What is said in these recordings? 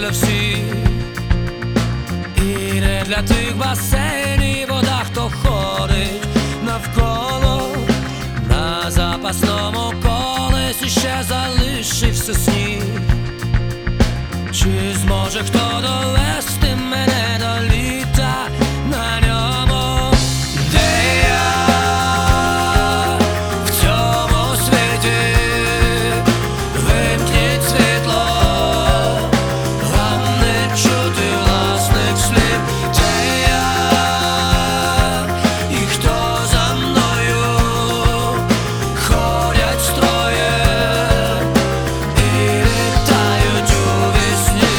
для всіх, і не для тих басейнів вода, хто ходить навколо. На запасному колесі ще залишився сніг. Чи зможе хто довести мене до літа на ньому? Де я в цьому світі? Вимкніть світло, вам не чути власних слів. Де я і хто за мною ходять строєм і літають у вісні?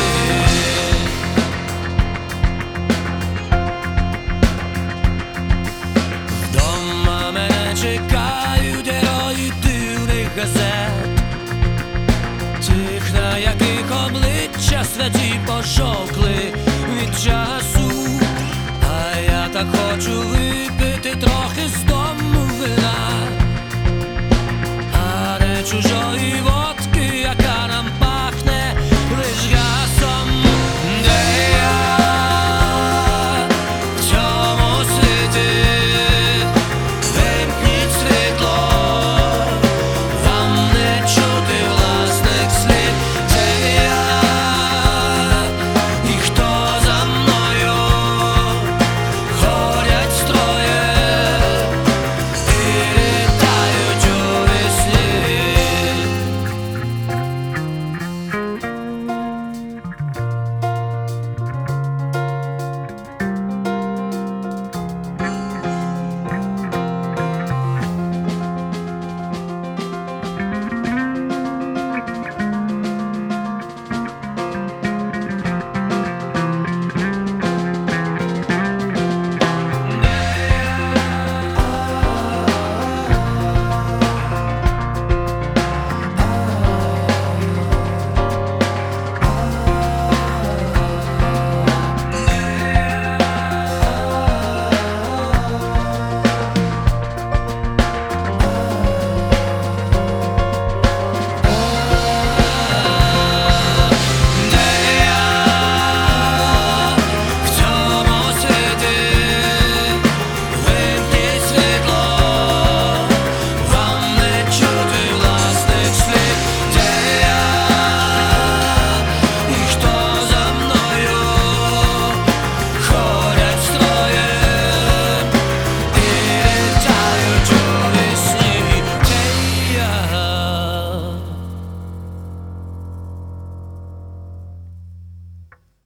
Вдома мене чекають герої дивних газет, тих, на яких обличчя святі пожовкли від часу. А я так хочу випити трохи з дому